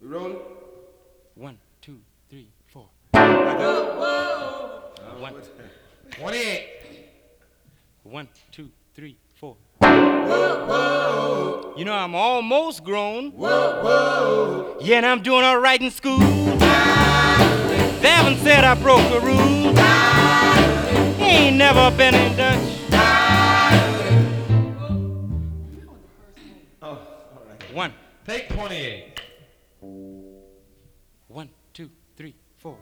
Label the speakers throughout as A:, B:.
A: rolling?
B: 1, 2, 3, 4.
A: Whoa.
C: 28.
B: 1, 2, 3, 4.
A: Whoa.
B: You know I'm almost grown.
A: Whoa.
B: Yeah, and I'm doing all right in school. They haven't said I broke the rule. Ain't never been in Dutch.
C: Oh, all right.
B: 1.
C: Take 28.
B: 1, 2, 3, 4.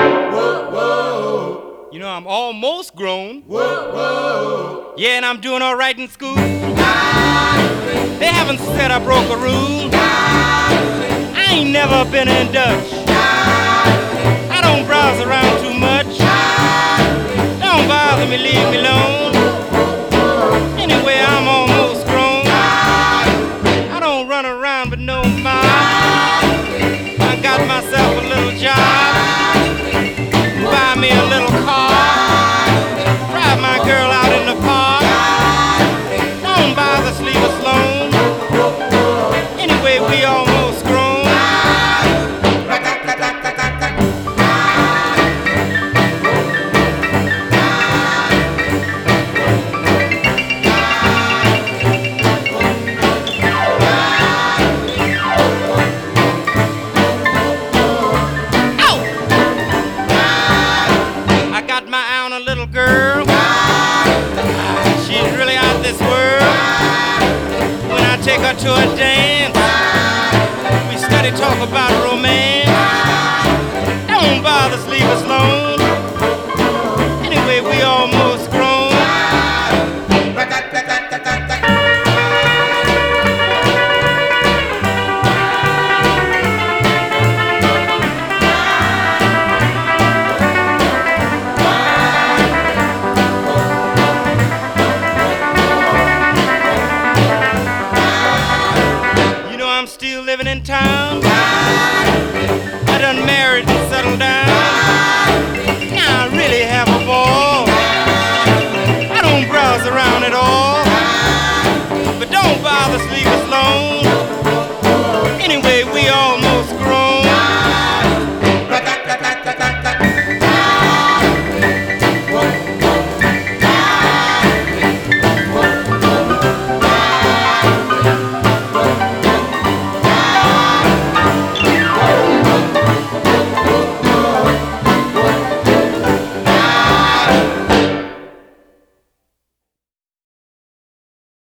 A: Whoa.
B: You know I'm almost grown.
A: Whoa.
B: Yeah, and I'm doing all right in school. They haven't said I broke a rule. I ain't never been in Dutch. I don't browse around too much. Don't bother me, leave me alone. Anyway, I'm almost grown. I don't run around with no mom. I got myself a little job. Buy me a little car. Drive my girl out in the park. Don't bother, leave us alone. Anyway, we almost grown. Girl, she's really out this world. When I take her to a dance, we study talk about romance. Don't bother, leave us alone. Anyway, we almost grown. I'm still living in town. I done married and settled down. Now I really have a ball. I don't browse around at all. But don't bother, leave us alone.